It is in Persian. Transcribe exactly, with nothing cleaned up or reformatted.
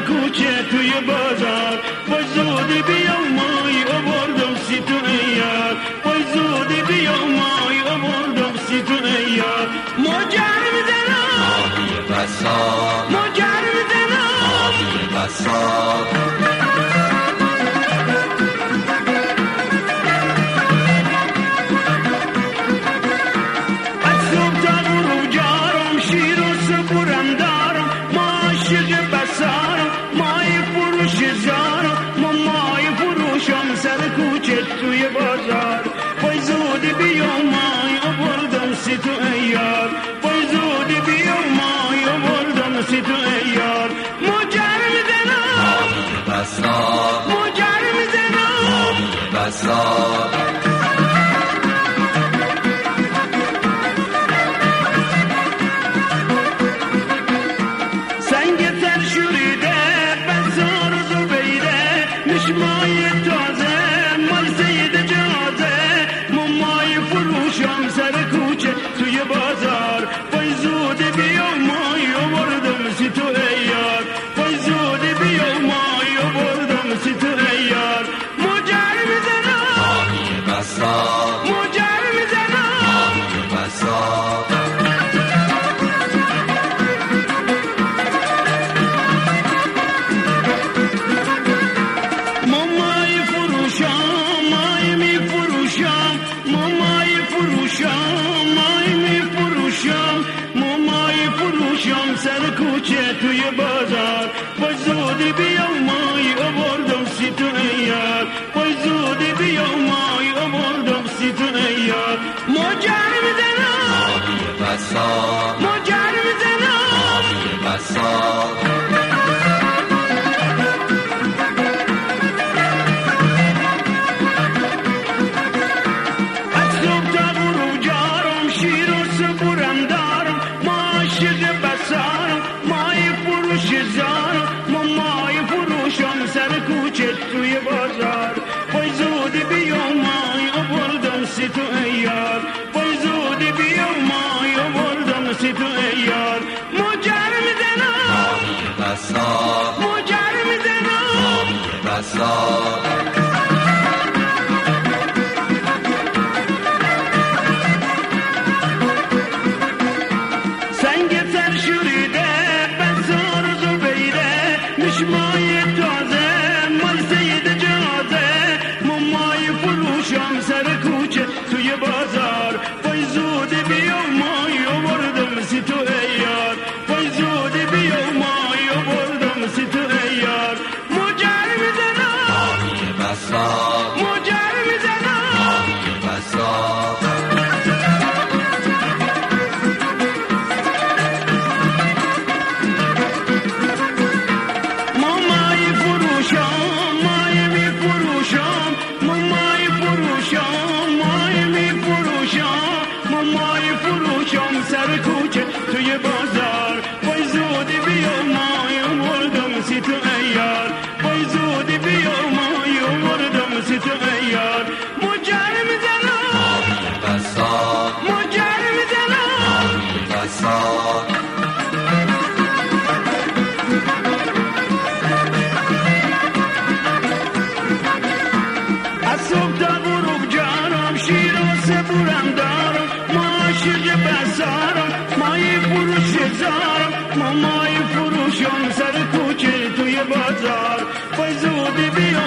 کوچه توی بازار. وای زودی بیا مای آوردم سی تو ایار. وای زودی بیا مای آوردم سی تو ایار. مجر میزنم ماهی بساط، مجر میزنم ماهی بساط. توی بازار. وای زودی بیا مای آوردم سی تو ایار. وای زودی بیا مای آوردم سی تو ایار. مجر میزنم ماهی بساط، مجر میزنم ماهی بساط. سنگ تر شوریده بزار و زبیده نشمای تازه مال سید جنازه. ممای فروشم سر کوچه توی بازار. وای زودی بیا مای آوردم سی تو ایار. وای زودی بیا مای آوردم سی تو ایار. مجر میزنم ماهی بساط، مجر میزنم ماهی بساط. مامای فروشم مای می فروشم. مامای فروشم مای می فروشم. مامای فروشم سر کوچه توی بازار. وای زودی بیا مای آوردم سی تو ایار. وای زودی بیا مای آوردم سی تو ایار. مجر میزنم ماهی بساط، مجر میزنم ماهی بساط. سر کوچه توی بازار. وای زودی بیا مای آوردم سی تو ایار. وای زودی بیا مای آوردم سی تو ایار. مجر میزنم ماهی بساط، مجر میزنم ماهی بساط. سنگ تر شوریده بزار و زبیده نشمای تازه مال سید جنازه. ممای فروشم سر کوچه توی بازار. وای زودی بیا مای آوردم سی تو ایار. وای زودی بیا مای آوردم سی تو ایار. مجر میزنم ماهی بساط، مجر میزنم ماهی بساط. مامای فروشم مای می فروشم. مامای فروشم مای می فروشم. مامای فروشم سر کوچه توی بازار. وای زودی بیا مای آوردم سی تو ایار. وای زودی بیا مای آوردم سی تو ایار. مجر میزنم ماهی بساط، مجر میزنم ماهی بساط. از صبح تا غروب جانم شیر و صبورم دارم. عاشق بسارم مای فروش زارم. مامای فروشم سر کوچه توی بازار. وای زودی بیا